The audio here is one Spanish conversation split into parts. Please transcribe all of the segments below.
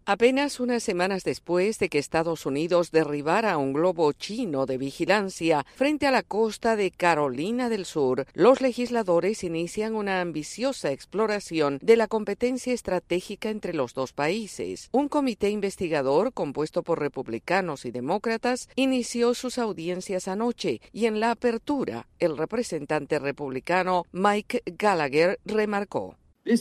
Apenas unas semanas después de que Estados Unidos derribara un globo chino de vigilancia frente a la costa de Carolina del Sur, los legisladores inician una ambiciosa exploración de la competencia estratégica entre los dos países. Un comité investigador compuesto por republicanos y demócratas inició sus audiencias anoche y en la apertura, el representante republicano Mike Gallagher remarcó: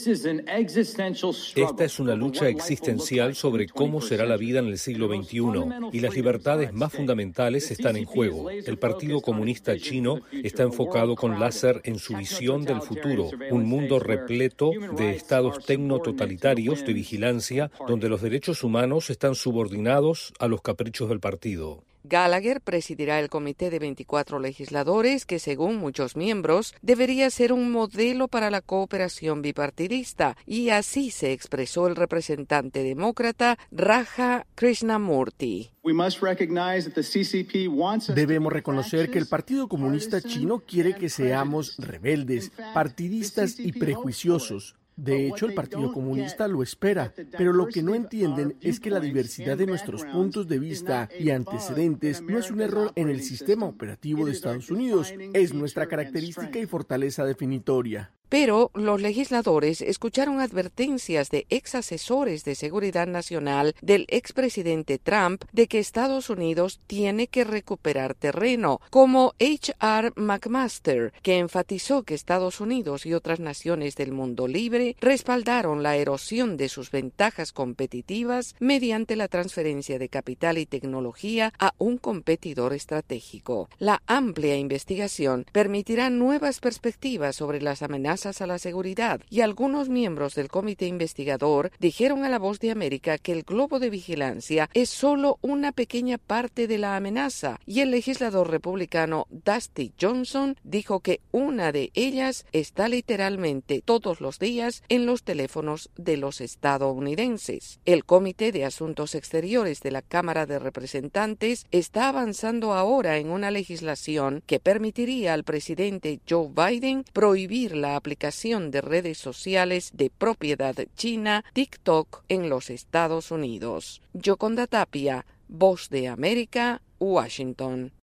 Esta es una lucha existencial sobre cómo será la vida en el siglo XXI y las libertades más fundamentales están en juego. El Partido Comunista Chino está enfocado con láser en su visión del futuro, un mundo repleto de estados tecnototalitarios de vigilancia donde los derechos humanos están subordinados a los caprichos del partido. Gallagher presidirá el comité de 24 legisladores que, según muchos miembros, debería ser un modelo para la cooperación bipartidista, y así se expresó el representante demócrata Raja Krishnamurti. Debemos reconocer que el Partido Comunista Chino quiere que seamos rebeldes, partidistas y prejuiciosos. De hecho, el Partido Comunista lo espera, pero lo que no entienden es que la diversidad de nuestros puntos de vista y antecedentes no es un error en el sistema operativo de Estados Unidos, es nuestra característica y fortaleza definitoria. Pero los legisladores escucharon advertencias de ex asesores de seguridad nacional del expresidente Trump de que Estados Unidos tiene que recuperar terreno, como H.R. McMaster, que enfatizó que Estados Unidos y otras naciones del mundo libre respaldaron la erosión de sus ventajas competitivas mediante la transferencia de capital y tecnología a un competidor estratégico. La amplia investigación permitirá nuevas perspectivas sobre las amenazas a la seguridad, y algunos miembros del comité investigador dijeron a La Voz de América que el globo de vigilancia es solo una pequeña parte de la amenaza, y el legislador republicano Dusty Johnson dijo que una de ellas está literalmente todos los días en los teléfonos de los estadounidenses. El Comité de Asuntos Exteriores de la Cámara de Representantes está avanzando ahora en una legislación que permitiría al presidente Joe Biden prohibir la aplicación de redes sociales de propiedad china, TikTok, en los Estados Unidos. Yoconda Tapia, Voz de América, Washington.